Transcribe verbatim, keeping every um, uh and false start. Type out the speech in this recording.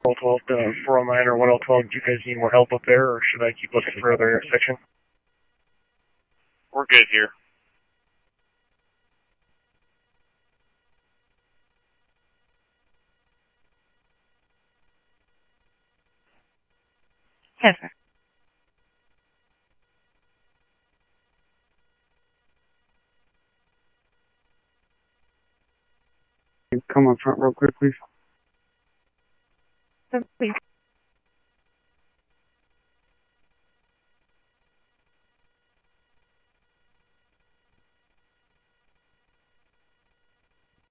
twelve to four oh nine or one oh twelve, do you guys need more help up there, or should I keep looking for other intersection? We're good here. Yes, sir. Come up front real quick, please. So, please.